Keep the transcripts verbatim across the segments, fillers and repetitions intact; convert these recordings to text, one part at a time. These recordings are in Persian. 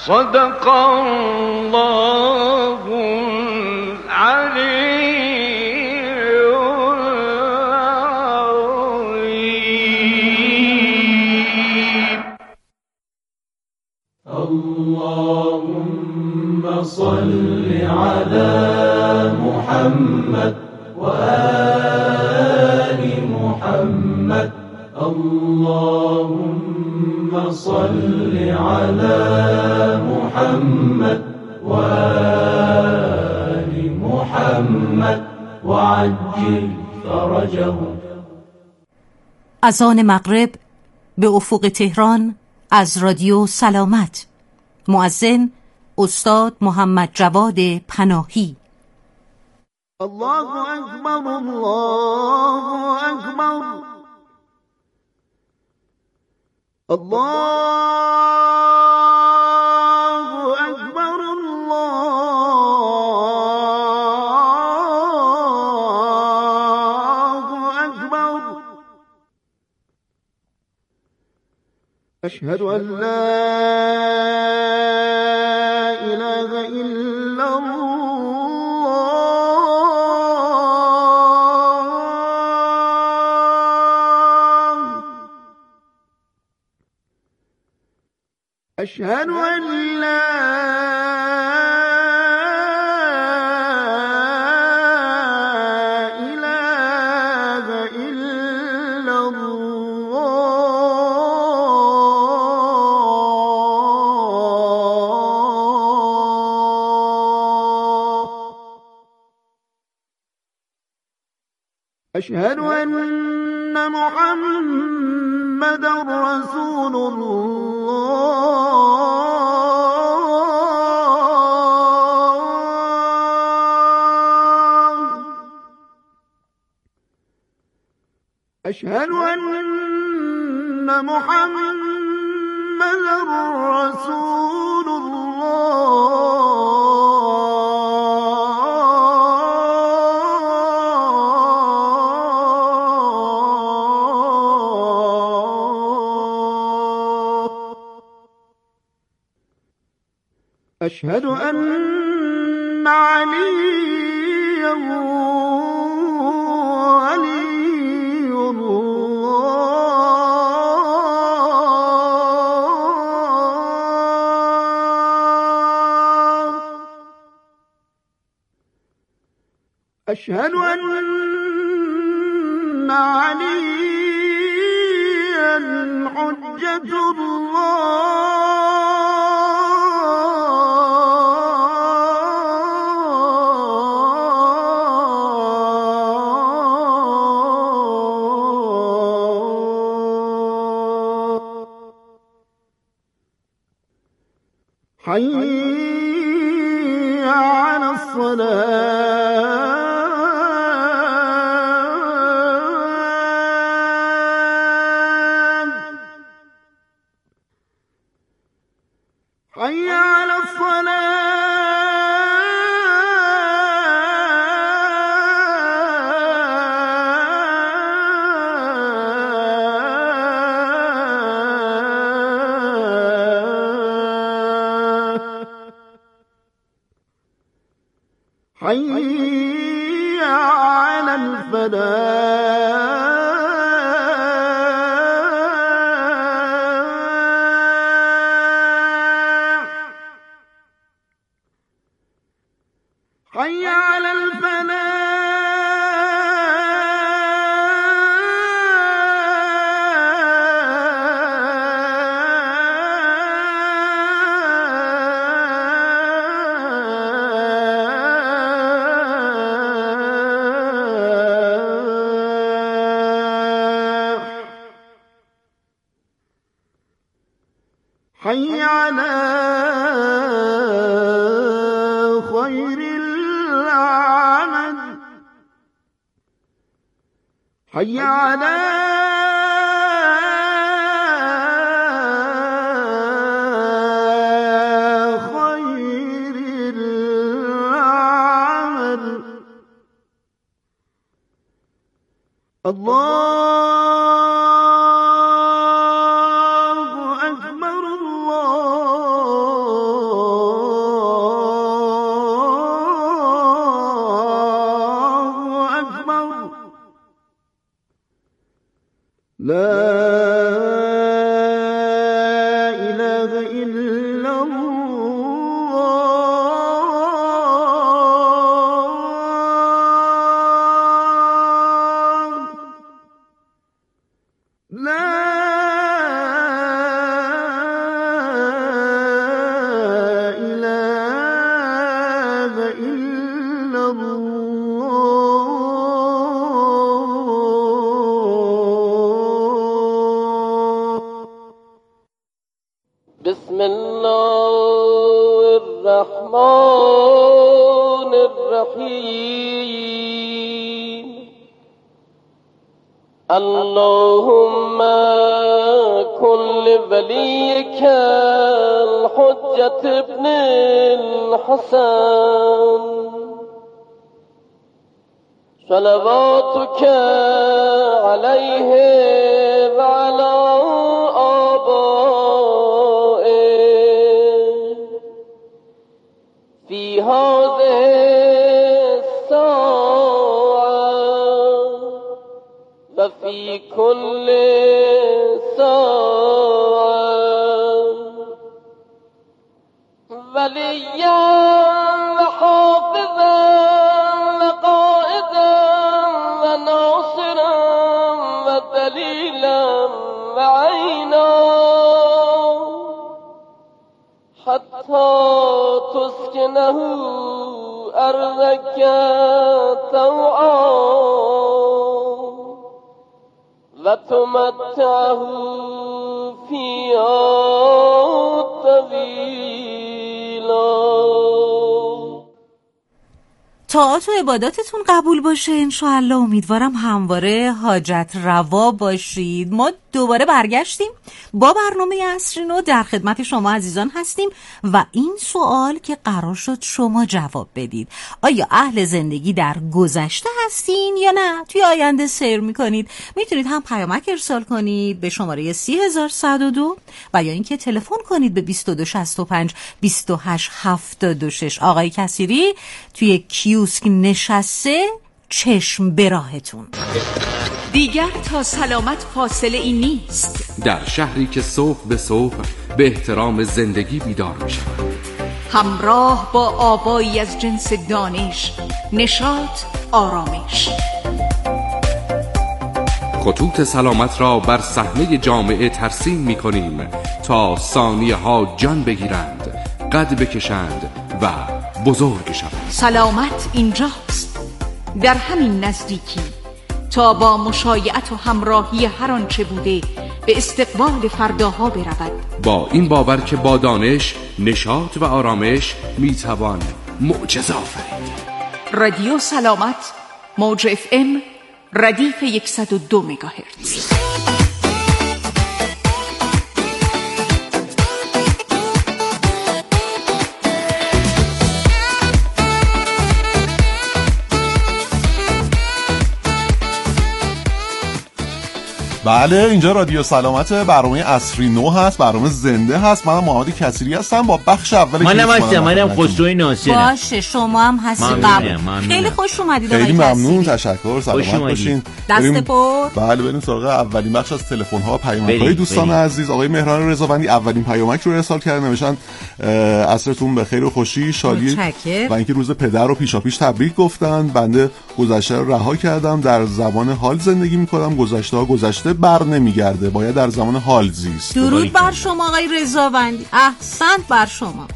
صدق الله العلي العظيم. اللهم صل على محمد وآل محمد. اللهم صل على محمد وآل محمد وعجل فرجهم. اذان مغرب به افق تهران از رادیو سلامت. مؤذن استاد محمد جواد پناهی. الله اکبر، الله اکبر، الله اکبر، الله اکبر. اشهد ان لا اله الا الله. أشهد أن لا إله إلا الله. أشهد أن محمدا رسول الله. أشهد أن محمدا رسول الله. أشهد أن عليا ولي الله. أشهد أن عليا حجة الله. حي على الصلاة. حي على الصلاة. حي على الفلاح. حي على الفلاح. حي على خير العمل. حي على خير العمل. الله أكبر، الله بسم الله الرحمن الرحیم. اللهم كن لوليك الحجة ابن الحسن صلواتك عليه وعلى آبائه في هذه الساعة وفي كل ساعة وليا وحافظا وقائدا وناصرا ودليلا وعينا حتى تسكنه أرضك طوعا وتمتعه فيها طويلا. طاعات و عباداتتون قبول باشه انشاءالله. امیدوارم همواره حاجت روا باشید. ما دوباره برگشتیم با برنامه عصری نو، در خدمت شما عزیزان هستیم و این سوال که قرار شد شما جواب بدید: آیا اهل زندگی در گذشته هستین یا نه توی آینده سیر میکنید؟ میتونید هم پیامک ارسال کنید به شماره سی هزار و صد و دو و یا اینکه تلفن کنید به بیست و دو شصت و پنج بیست و هشت هفتاد و شش. آقای کثیری توی کیوسک نشسته، چشم به راهتون. دیگر تا سلامت فاصله ای نیست. در شهری که صبح به صبح به احترام زندگی بیدار می شود، همراه با آوایی از جنس دانش، نشاط، آرامش. خطوط سلامت را بر صحنه جامعه ترسیم می کنیم تا ثانیه ها جان بگیرند، قد بکشند و بزرگ شوند. سلامت اینجاست، در همین نزدیکی، تا با مشایعت و همراهی هر آنچه بوده به استقبال فرداها برود. با این باور که با دانش، نشاط و آرامش میتوان معجزه آفرید. رادیو سلامت، موج اف ام، ردیف صد و دو مگاهرتز. بله، اینجا رادیو سلامت، برنامه عصری نو هست، برنامه زنده هست. منم محمد کثیری هستم با بخش اول. منم هستم، منم خسروی ناصرم. باشه، شما هم هستی قبول. خیلی خوش اومدید آقای خیلی ممنون، کثیری. تشکر، سلامت باشین. دست پر. بله، بریم سراغ اولین بخش از تلفن ها و پیامک های دوستان عزیز. آقای مهران رضاوندی اولین پیامک رو ارسال کردن، نوشتن عصرتون بخیر و خوشی، شادی و اینکه روز پدر رو پیشاپیش تبریک گفتن. بنده گذشته رو رها کردم، در زمان حال زندگی می‌کنم. گذشته ها گذشته بر نمیگرده، باید در زمان حال زیست. درود بر شما آقای رضاوندی، احسنت بر شما.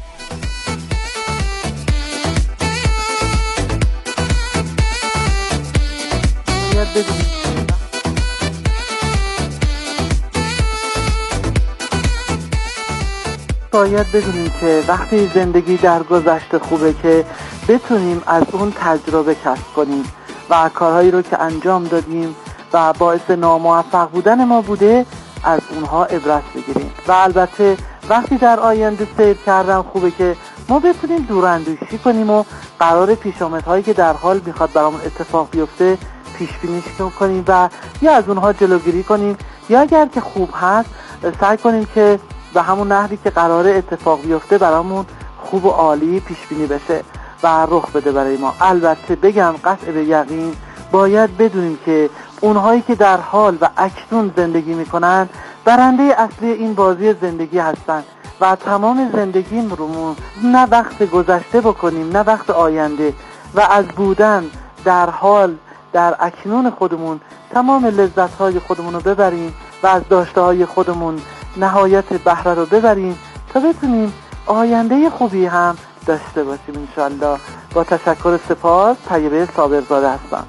باید بدونیم که وقتی زندگی در گذشته خوبه که بتونیم از اون تجربه کسب کنیم و کارهایی رو که انجام دادیم و باعث ناموفق بودن ما بوده از اونها عبرت بگیریم. و البته وقتی در آینده سیر کردن خوبه که ما بتونیم دوراندیشی کنیم و قرار پیشامدهایی که در حال میخواد برامون اتفاق بیفته پیش بینی کنیم و یا از اونها جلوگیری کنیم، یا اگر که خوب هست سعی کنیم که به همون نحوی که قراره اتفاق بیفته برامون خوب و عالی پیش بینی بشه و رخ بده برای ما. البته بگم قطع به یقین باید بدونیم که اونهایی که در حال و اکنون زندگی میکنن برنده اصلی این بازی زندگی هستن و تمام زندگی رو نه وقت گذشته بکنیم نه وقت آینده و از بودن در حال در اکنون خودمون تمام لذت‌های خودمون رو ببریم و از داشته‌های خودمون نهایت بهره رو ببریم تا بتونیم آینده خوبی هم داشته باشیم انشالله. با تشکر، سپاس. طیبه صابرزاده هستم.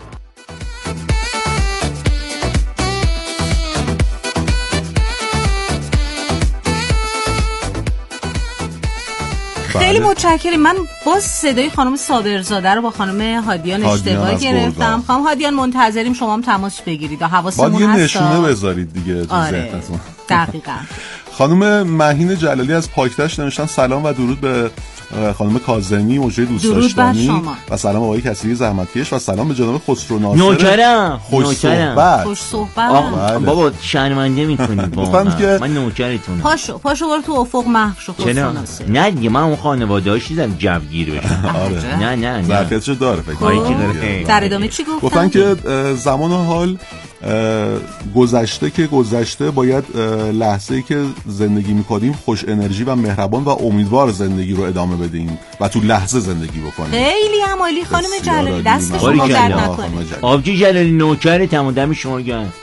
خیلی متشکرم. من باز صدای خانم صابرزاده رو با خانم هادیان اشتباه گرفتم. خانم هادیان منتظریم شما هم تماس بگیرید و حواسمون هست. باید یه نشونه بذارید دیگه تو آره. ذهنتون. دقیقاً. خانم مهین جلالی از پاکدشت نوشتن سلام و درود به خانم کاظمی مجری دوست داشتنی و سلام آقای کسری زحمتکش و سلام به جناب خسرو ناصر نوکرم خوش صحبت. خوش صحبت. بابا شرمنده میکنید با من. من نوکرتونم. پاشو پاشو برو تو افق محو شو خسرو ناصر. نه دیگه من اون خانواده‌اش دیدم جوگیر بشن. آره. نه نه نه. ظرفیتشو داره فکر کنم. در ادامه چی گفتن؟ گفتن که زمان و حال گذشته که گذشته باید لحظه‌ای که زندگی می‌کنیم خوش انرژی و مهربان و امیدوار زندگی رو ادامه بدیم و تو لحظه زندگی بکنیم. خیلی عالی خانم جلالی، دست شما درد نکنه. آبجی جلالی نوکر تمام شما گرم.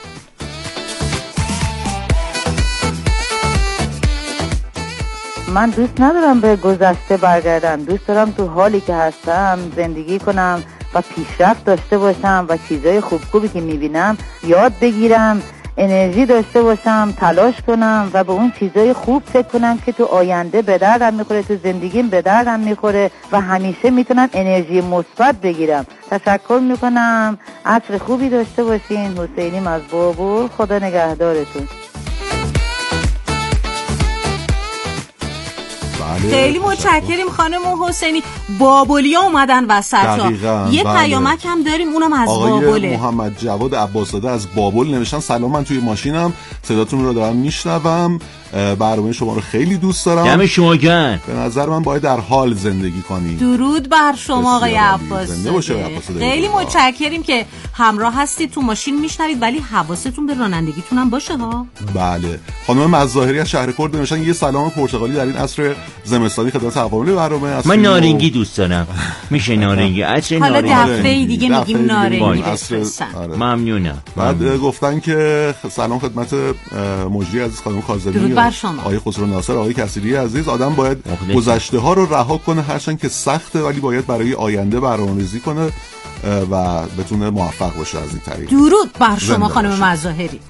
من دوست ندارم به گذشته برگردم، دوست دارم تو حالی که هستم زندگی کنم و پیشرفت داشته باشم و چیزای خوب خوبی که میبینم یاد بگیرم، انرژی داشته باشم، تلاش کنم و به اون چیزای خوب فکر کنم که تو آینده به دردم میخوره، تو زندگیم به دردم میخوره و همیشه میتونم انرژی مثبت بگیرم. تشکر میکنم، عصر خوبی داشته باشین. حسینیم از بابل، خدا نگهدارتون. خیلی متشکریم خانم حسینی. بابلیا اومدن وسط. یه بله. پیامک هم داریم اونم از آقای بابله. آقای محمد جواد عباسزاده از بابل نوشتن سلام، من توی ماشینم صداتون رو دارم میشنوم، برنامه شما رو خیلی دوست دارم. دم شما گرم. به نظر من باید در حال زندگی کنیم. درود بر شما آقای عباسزاده. خیلی متشکریم که همراه هستید، تو ماشین میشنوید ولی حواستون به رانندگیتون هم باشه ها. بله. خانم مظاهری از شهر کرد نوشتن یه سلام پرتغالی در این عصر زمستانی خدمت عوامل برنامه. من نارنگی دوست دارم. میشه نارنگی. عصر نارنگی. حالا دفعه دیگه میگیم نارنگی بفرستن. ممنونم. بعد گفتن که سلام خدمت مجری عزیز خانم کاظمی، آقای خسرو ناصر، آقای کسری عزیز. آدم باید گذشته ها رو رها کنه، هرچند که سخته ولی باید برای آینده برنامه‌ریزی کنه و بتونه موفق باشه از این طریق. درود بر شما خانم مظاهری.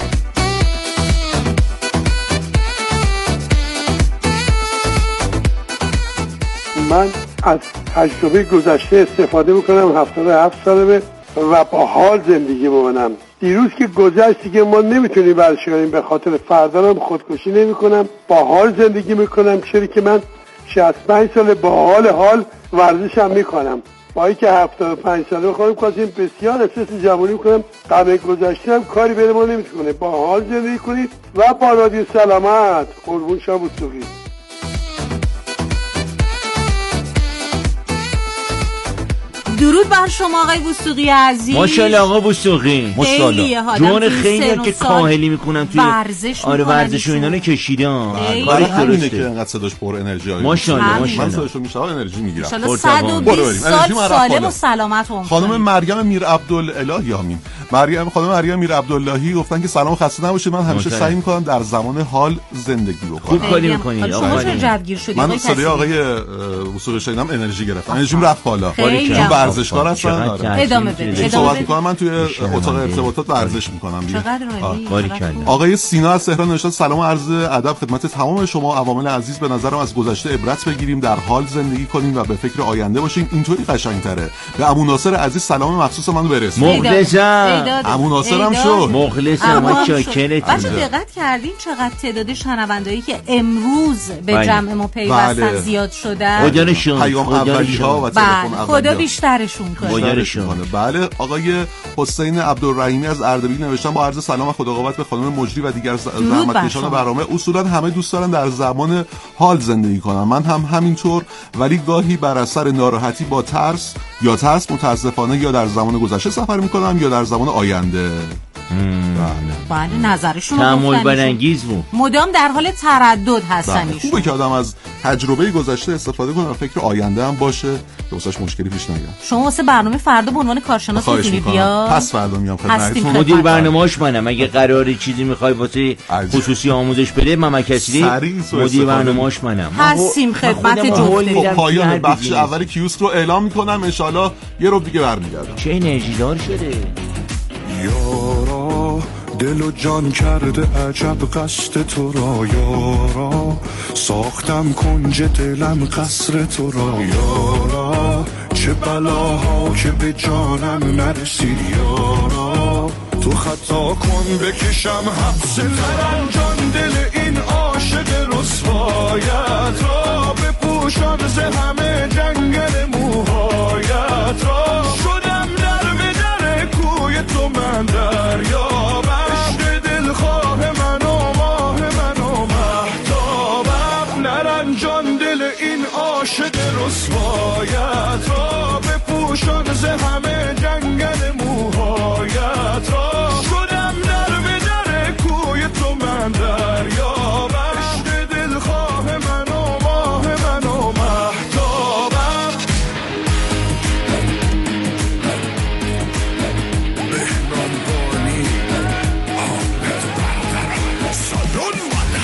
من از تجربه گذشته استفاده میکنم، هفتاد و هفت سالمه و با حال زندگی میکنم. دیروز که گذشت دیگه ما نمیتونیم برش کنیم، به خاطر فردا هم خودکشی نمیکنم، با حال زندگی میکنم. چرا که من شصت و پنج ساله با حال حال ورزشم میکنم. با اینکه هفتاد و پنج ساله خودم کاسیم بسیار احساس جوانی میکنم. غم گذشته هم کاری بین ما نمیتونه. با حال زندگی کنید و با رادیو سلامت. قربون شما بوسوقی. درود بر شما آقای وثوقی عزیز. ماشاءالله آقا وثوقی، ماشاءالله. جون خیلی که کاهلی میکنن توی ورزش. آره ورزش و اینا رو کشیدن. کاری همینه که انقدر صداش پر انرژی آید. ماشاءالله من صداشو میشنوم انرژی میگیرم. ان شاءالله صد و بیست سال سالم و سلامت عمر. خانم مریم میر عبدالالهی آمین. مریم خانم مریم میر عبداللهی گفتن که سلام، خسته نباشید. من همیشه سعی میکنم در زمان حال زندگی بکنم. خوب کاری میکنید. شما چه جوگیر شدید؟ من صدای آقای وثوقی شنیدم انرژی گرفتم. انرژیم رفت بالا. چون ورزشکار هستم. ادامه بدید. صحبت میکنم، من توی اتاق ارتباطات ورزش میکنم. چقدر عالی. آقای سینا از تهران نوشتن سلام و عرض ادب خدمت تمام شما عوامل عزیز. به نظرم از گذشته عبرت بگیریم، در حال زندگی کنیم و به فکر آینده باشیم. اینطوری قشنگتره. به عمو ناصر عزیز سلام مخصوص منو برسون. مخلصم. عمو ناصرم شد. مخلصم. شاکرتم. بچه دقت کردین چقدر تعداد شنوندایی که امروز به جمع ما پیوستن زیاد شدن؟ خدایشون. پیام اولی‌ها و تلفن اولی‌ها. خدا بیشترشون کنه. بله. آقای حسین عبدالرحیمی از اردبیل نوشتن با عرض سلام و خداقابت به خانم مجری و دیگر زحمتکشان برنامه. اصولا همه دوست دارن در زمان حال زندگی کنن، من هم همینطور، ولی گاهی بر اثر ناراحتی با ترس یا ترس متاسفانه یا در زمان گذشته سفر میکنم یا در زمان آینده. بله نظرشون تأمل برانگیز بود. مدام در حال تردد هستن ایشون. خوبه که آدم از تجربه گذشته استفاده کنه و فکر آینده هم باشه که واسش مشکلی پیش نیاد. شما واسه برنامه فردا به عنوان کارشناس میتونی بیا؟ پس فردا میام خدمتتون. مدیر برنامه‌اش منم. اگه قراره چیزی میخوای واسه خصوصی آموزش بده، ممک کسری مدیر برنامه‌اش منم. هستیم خدمت جفت. پایان بخش اول کیوسک رو اعلام میکنم. ان شاءالله یه رو دیگه برمیگردم. چه انرژی دار شده. یارا دل و جان کرده عجب قصد تو را یارا، ساختم کنج دلم قصر تو را یارا، چه بلاها که به جانم نرسید یارا، تو خطا کن بکشم حبس ترم جان دل این عاشق رسوایت را، بپوشان ز همه جنگل موهایت را، شدم در به در کوی تو من دریابم، دلخواه من و ماه من و مهتابم، نرنجان دل این عاشق رسوایت را، بپوشان ز همه جنگل موهایت را، شدم در به در کوی تو من دریابم، دلخواه من و ماه من و مهتابم. بهنام بانی حامد برادر سالون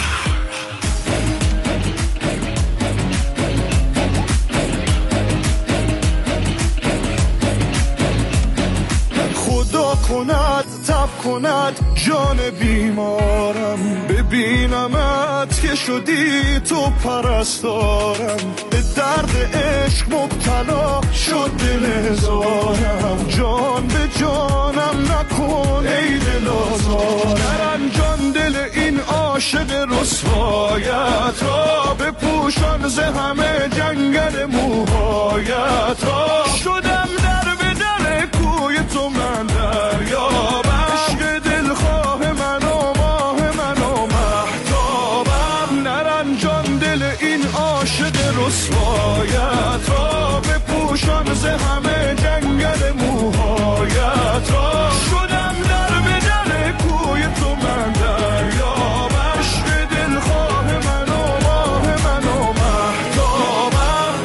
خدا کند تب کند جان بیمارم، ببینمت که شدی تو پرستارم، به درد عشق مبتلا شد دل هزارم، جان به جانم نکن ای دل آزارم، نرنجان دل این عاشق رسوایت را، بپوشان ز همه جنگل موهایت را، شدم در به در کوی تو من دریابم، عشق دلخواه من و ماه من و مهتابم، نرنجان دل این عاشق رسوایت را، بپوشان ز همه جنگل موهایت را، شدم در به در کوی تو من دریابم، عشق دلخواه من و ماه من و مهتابم.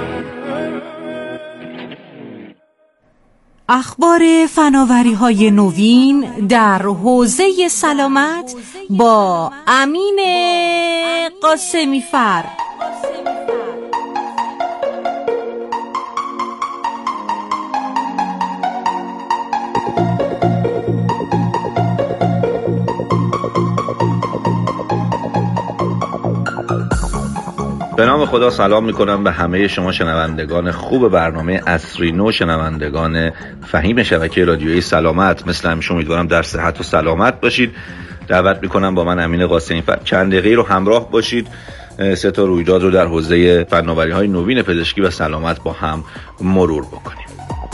اخبار فناوری‌های نوین در حوزه سلامت با امین قاسمی فر. به نام خدا سلام میکنم به همه شما شنوندگان خوب برنامه عصری نو، شنوندگان فهیم شبکه رادیویی سلامت. مثل همیشه امیدوارم در صحت و سلامت باشید. دعوت میکنم با من امین قاسمی فر چند دقیقه رو همراه باشید، سه تا رویداد رو در حوزه فناوری‌های نوین پزشکی و سلامت با هم مرور بکنیم.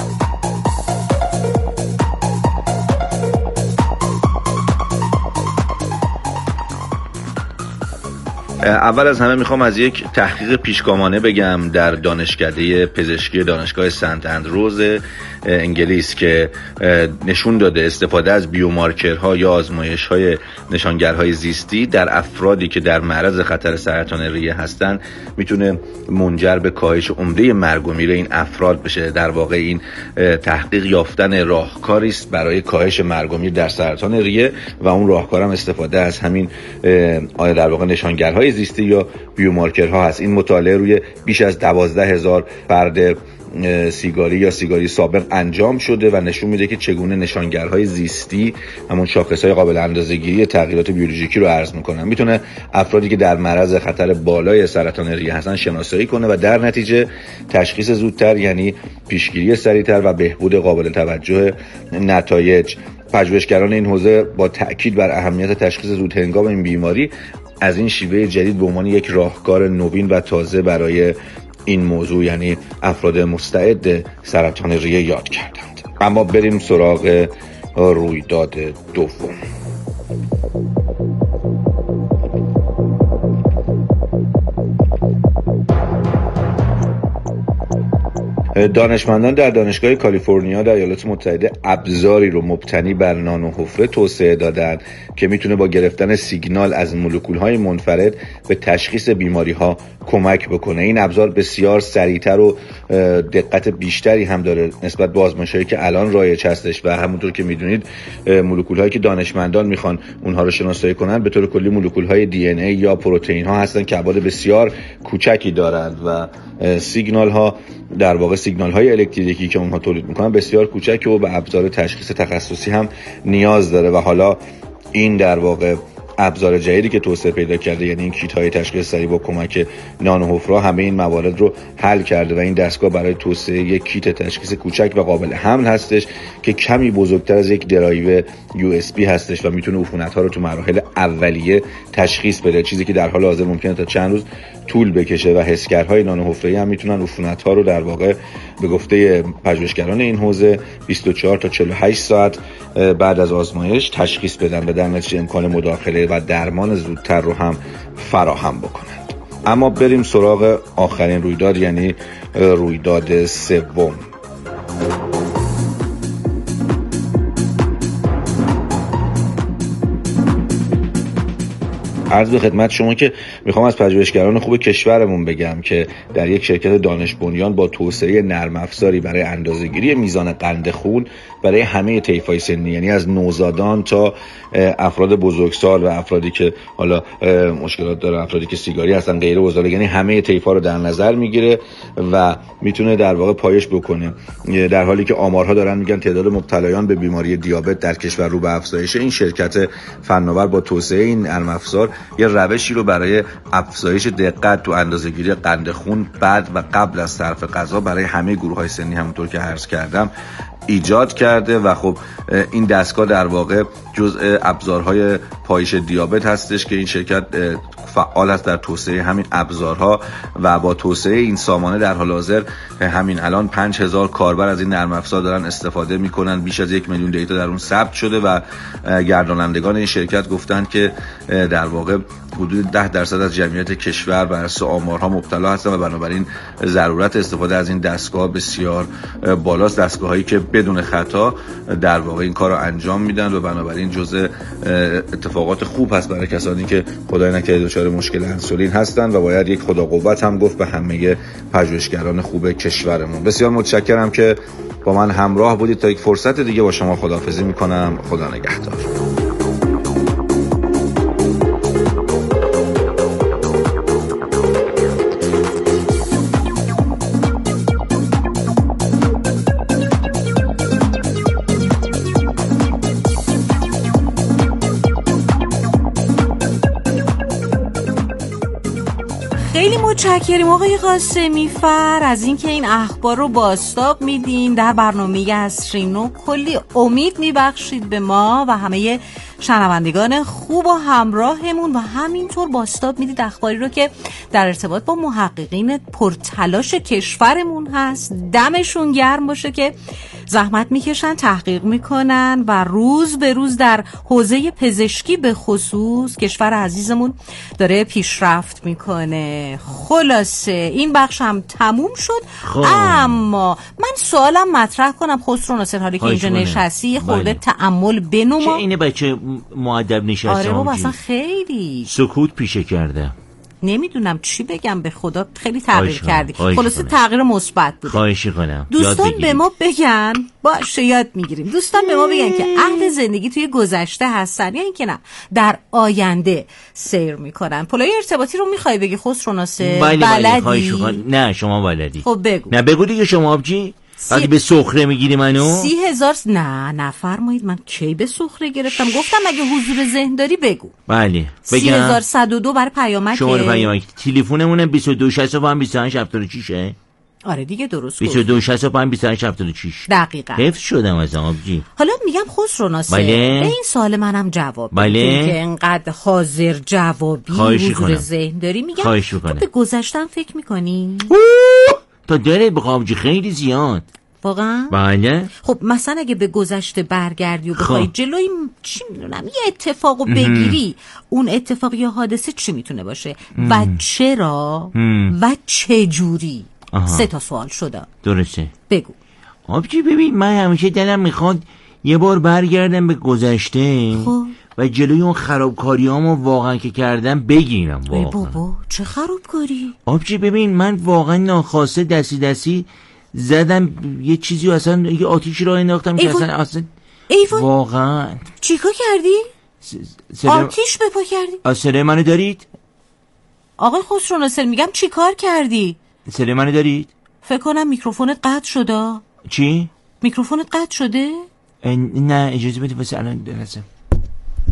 اول از همه میخوام از یک تحقیق پیشگامانه بگم در دانشکده پزشکی دانشگاه سنت اندروز انگلیس که نشون داده استفاده از بیومارکرها یا آزمایش‌های نشانگرهای زیستی در افرادی که در معرض خطر سرطان ریه هستن میتونه منجر به کاهش عمده مرگ و میر این افراد بشه. در واقع این تحقیق یافتن راهکاری است برای کاهش مرگ و میر در سرطان ریه و اون راهکار هم استفاده از همین در واقع نشانگرهای زیستی یا بیومارکرها هست. این مطالعه روی بیش از دوازده هزار فرد سیگاری یا سیگاری سابق انجام شده و نشون میده که چگونه نشانگرهای زیستی، همون شاخصهای قابل اندازه‌گیری تغییرات بیولوژیکی رو عرض میکنن، میتونه افرادی که در معرض خطر بالای سرطان ریه هستن شناسایی کنه و در نتیجه تشخیص زودتر، یعنی پیشگیری سریعتر و بهبود قابل توجه نتایج. پژوهشگران این حوزه با تأکید بر اهمیت تشخیص زودهنگام این بیماری از این شیوه جدید به عنوان یک راهکار نوین و تازه برای این موضوع، یعنی افراد مستعد سرطان ریه، یاد کردند. اما بریم سراغ رویداد دوم. دانشمندان در دانشگاه کالیفرنیا در ایالات متحده ابزاری رو مبتنی بر نانوحفره توسعه دادند که میتونه با گرفتن سیگنال از مولکول‌های منفرد به تشخیص بیماری‌ها کمک بکنه. این ابزار بسیار سریعتر و دقت بیشتری هم داره نسبت به آزمایش‌هایی که الان رایج هستش و همونطور که میدونید مولکول‌هایی که دانشمندان میخوان اونها رو شناسایی کنن به طور کلی مولکول‌های دی ان ای یا پروتئین‌ها هستن که ابعاد بسیار کوچکی دارند و سیگنال‌ها در واقع سیگنال‌های الکتریکی که اونها تولید میکنن بسیار کوچکه و به ابزار تشخیص تخصصی هم نیاز داره و حالا این در واقع ابزار جدیدی که توسعه پیدا کرده، یعنی این کیت های تشخیص سریع با کمک نانو حفره همه این موارد رو حل کرده و این دستگاه برای توسعه یک کیت تشخیص کوچک و قابل حمل هستش که کمی بزرگتر از یک درایو یو اس بی هستش و میتونه عفونت ها رو تو مراحل اولیه تشخیص بده، چیزی که در حال حاضر ممکنه تا چند روز طول بکشه و حسگرهای نانو حفره‌ای هم میتونن عفونت ها رو در واقع به گفته پژوهشگران این حوزه بیست و چهار تا چهل و هشت ساعت بعد از آزمایش تشخیص بدن و در نتیجه امکان مداخله و درمان زودتر رو هم فراهم بکنند. اما بریم سراغ آخرین رویداد، یعنی رویداد سوم. عرض به خدمت شما که میخوام از پژوهشگران خوب کشورمون بگم که در یک شرکت دانش بنیان با توسعه نرم افزاری برای اندازه‌گیری میزان قند خون برای همه طیف‌های سنی، یعنی از نوزادان تا افراد بزرگسال و افرادی که حالا مشکلات دارن، افرادی که سیگاری هستن، غیر بزرگ، یعنی همه طیف‌ها رو در نظر میگیره و میتونه در واقع پایش بکنه، در حالی که آمارها دارن میگن تعداد مبتلایان به بیماری دیابت در کشور رو به افزایش. این شرکت فناور با توسعه این نرم افزار یه روشی رو برای افزایش دقت تو اندازه‌گیری قند خون بعد و قبل از صرف غذا برای همه گروه‌های سنی همونطور که عرض کردم ایجاد کرده و خب این دستگاه در واقع جزء ابزارهای پایش دیابت هستش که این شرکت فعال است در توسعه همین ابزارها و با توسعه این سامانه در حال حاضر همین الان پنج هزار کاربر از این نرم افزار دارن استفاده میکنن، بیش از یک میلیون دیتا در اون ثبت شده و گردانندگان این شرکت گفتن که در واقع حدود ده درصد از جمعیت کشور بر اساس آمارها مبتلا هستن و بنابراین ضرورت استفاده از این دستگاه بسیار بالاست. دستگاهایی که بدون خطا در واقع این کار رو انجام میدن و بنابراین جزء اتفاقات خوب هست برای کسانی که خدای نکرده دچار مشکل انسولین هستن و باید یک خدا قوت هم گفت به همه پژوهشگران خوب کشورمون. بسیار متشکرم که با من همراه بودید. تا یک فرصت دیگه با شما خداحافظی میکنم. خدا نگهدار. خیلی متشکریم آقای قاسمی فر از اینکه این اخبار رو بازتاب میدین در برنامه عصرینو. کلی امید میبخشید به ما و همه شنوندگان خوب و همراهمون و همینطور بازتاب میدید اخباری رو که در ارتباط با محققین پرتلاش کشورمون هست. دمشون گرم باشه که زحمت میکشن، تحقیق میکنن و روز به روز در حوزه پزشکی به خصوص کشور عزیزمون داره پیشرفت میکنه. خلاصه این بخش هم تموم شد. خواه. اما من سوالم مطرح کنم خسرو ناصر، حالی که اینجا نشستی خورده تأمل بنما. چه اینه بچه مؤدب نشسته؟ آره بابا اصلا خیلی سکوت پیشه کرده. نمیدونم چی بگم، به خدا خیلی تغییر کردی. خلاصه تغییر مثبت بود. خواهش کنم دوستان به ما بگن، باشه یاد میگیریم. دوستان به ما بگن که اهل زندگی توی گذشته هستن یا اینکه نه در آینده سیر میکنن. پلای ارتباطی رو میخوای بگی خسرو ناصر؟ بله بلدی؟ بله نه شما بلدی. خب بگو. نه بگو دیگه شما آبجی. سی... وقتی به سخره میگیری منو سی هزار س... نه نفرمایید، من کی به سخره گرفتم؟ گفتم اگه حضور ذهن داری بگو. بله بگم. سی هزار صد و دو برای پیامک. شماره پیامک تلفنمون بیست و دو شصت و پنج بیست و هشت هفتاد و شش. آره دیگه درست. بیست و دو شصت و پنج بیست و هشت هفتاد و شش. دقیقاً. حفظ شدم از آبجی. حالا میگم خسرو ناصر، بله. به این سوال منم جواب بله. که انقدر حاضر جوابی حضور ذهن داری. میگم خواهش به گذشتم فکر میکنی؟ تا داره بخوام آبجی خیلی زیاد. واقعا؟ بله. خب مثلا اگه به گذشته برگردی و بخوای خب. جلوی چی میدونم یه اتفاقو بگیری، اون اتفاق یا حادثه چی میتونه باشه ام. و چرا ام. و چه جوری؟ سه تا سوال شده. درسته. بگو. آبجی ببین من همیشه دلم میخواد یه بار برگردم به گذشته خب. و جلوی اون خرابکاریامو واقعا که کردم بگیرم. واقعا ای بابا چه خرابکاری؟ آبجی ببین من واقعا ناخواسته دستی دستی زدم یه چیزی و اصلا یه آتیشی رو انداختم که اصلا اصلا ایوان. واقعا چیکار کردی؟ سلام... آتیش بپا کردی؟ صدای منو دارید؟ آقای خسرو ناصر میگم چیکار کردی؟ صدای منو دارید؟ فکر کنم میکروفونت قطع شده. چی؟ میکروفونت قطع شده؟ نه اجازه بده واسه الان درسم.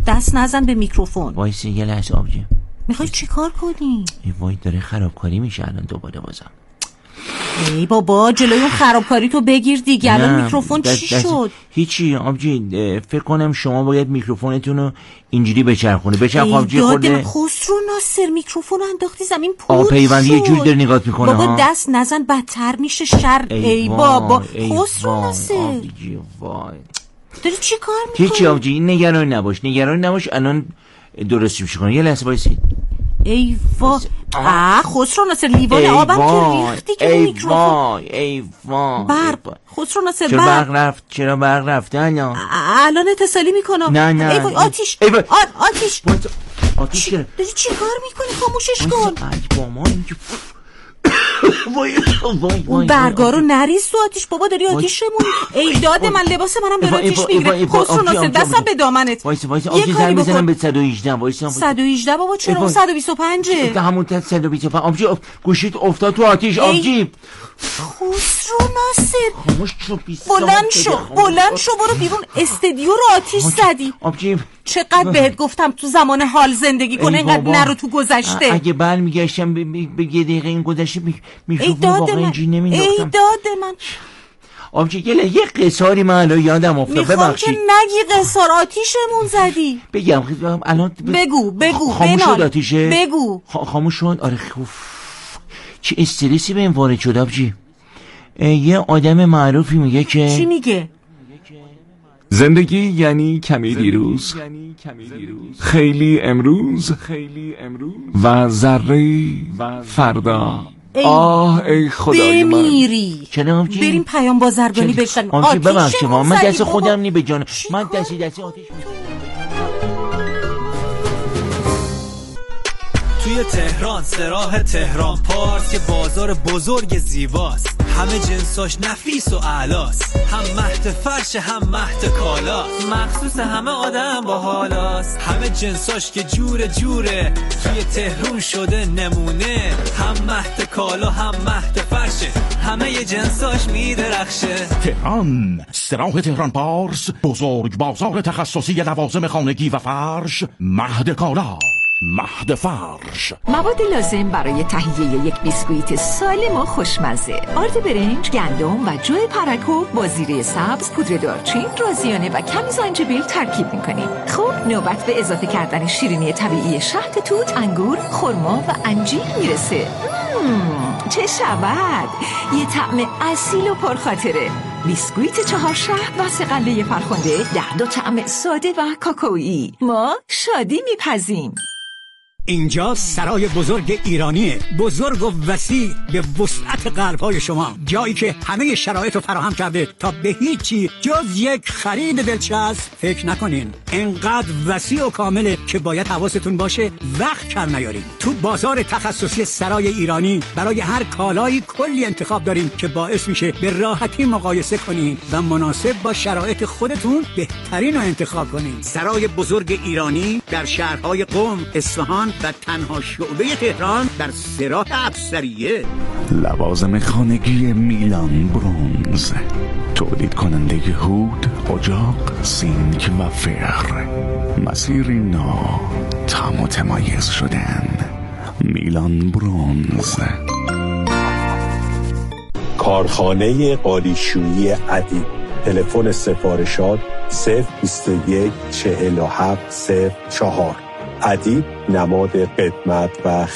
دست نزن به میکروفون. وایسی یه لحظه آبجی. میخوای چی کار کنی؟ ای وای داره خرابکاری میشه الان دوباره بازم. ای بابا جلوی اون خرابکاری تو بگیر دیگه. الان میکروفون چی دست دست شد؟ هیچی آبجی، فکر کنم شما باید میکروفونتون رو اینجوری بچرخونه. بچرخ آبجی خورده. خسرو ناصر میکروفون انداختی زمین پود شد. پیوندی یه جوری داره نگات میکنه. بابا دست نزن بدتر میشه شر. ای, ای بابا خسرو ناصر آبجی وای داری چی کار میکنی؟ هیچی آبجی نگران نباش نگران نباش الان درست میشه کنه. یه لحظه وایسید. ای وای آه خسرو ناصر لیوان آبم که ریختی که میکروفون. ای وای ای وای برق خسرو ناصر چرا برق رفت چرا برق رفته الان الان اتصالی میکنم. نه نه ای وای آتیش ای وای آتیش آتیش چی داری چی کار میکنی؟ خاموشش کن. ای با ما اینجا وای وای اون برگا رو نریز تو آتیش. بابا داری آتیشمون. ای داد من لباس منم داره آتیش میگیره. خسرو ناصر دستم به دامنت. وایسا وایسا آتیش زنگ بزنم به صد و هجده. وایسا صد و هجده بابا چرا اون صد و بیست و پنج ده همون صد و بیست و پنج. آبجی گوشیت افتاد تو آتیش. آبجی خسرو ناصر خاموش شو بلند شو بلند شو برو بیرون. استدیو رو آتیش زدی. آبجی چقدر بهت گفتم تو زمان حال زندگی کن اینقدر نرو تو گذشته. اگه بر میگشتم به یه دقیقه این گذشته میشوفون واقعا اینجوری نمیداختم. ای داد من آبجی گله یه قصاری من الان یادم افتاد. میخوام که نگی قصار آتیشمون زدی. بگم الان بگو بگو خاموش شد آتیشه. بگو خاموش شد. آره خوف چه استرسی به این وارد شد آبجی. یه آدم معروفی میگه که چی میگه؟ زندگی یعنی کمی دیروز خیلی امروز و ذره فردا. آه ای خدای من بمیری. بریم پیام بازرگانی بشنیم. آتیش ببخشید من دست خودم نی به جان من دستی دستی آتیش توی تهران سراح تهران پارس که بازار بزرگ زیباست. همه جنساش نفیس و اعلاست. هم مهد فرش هم مهد کالاست. مخصوص همه آدم با حالاست. همه جنساش که جور جوره توی تهران شده نمونه. هم مهد کالا هم مهد فرشه. همه ی جنساش میدرخشه. تهران سراح تهران پارس بزرگ بازار تخصصی لوازم خانگی و فرش. مهد کالا مهد فرش. مواد لازم برای تهیه یک بیسکویت سالم و خوشمزه: آرد برنج، گندم و جو پرکو با زیره سبز، پودر دارچین، رازیانه و کمی زنجبیل ترکیب می‌کنیم. خب نوبت به اضافه کردن شیرینی طبیعی شهد توت، انگور، خرما و انجیر میرسه. مم، چه شود؟ یه طعم اصیل و پرخاطره. بیسکویت چهار شهر و سه قله فرخنده در دو طعم ساده و کاکائویی. ما شادی میپزیم. اینجا سرای بزرگ ایرانیه، بزرگ و وسیع به وسعت قلب‌های شما، جایی که همه شرایط رو فراهم کرده تا به هیچی جز یک خرید دلچسب فکر نکنین. انقدر وسیع و کامله که باید حواستون باشه وقت کم نیارین. تو بازار تخصصی سرای ایرانی برای هر کالایی کلی انتخاب داریم که باعث میشه به راحتی مقایسه کنین و مناسب با شرایط خودتون بهترین رو انتخاب کنین. سرای بزرگ ایرانی در شهرهای قم، اصفهان و تنها شعبه تهران در سراح افسریه. لوازم خانگی میلان برونز، تولید کننده هود، اجاق، سینک و فر. مسیری نو، تا متمایز شدن. میلان برونز. کارخانه قالیشویی ادیب. تلفن سفارشات صفر بیست و یک چهل و هفت صفر چهار. ادیب نماد قدمت و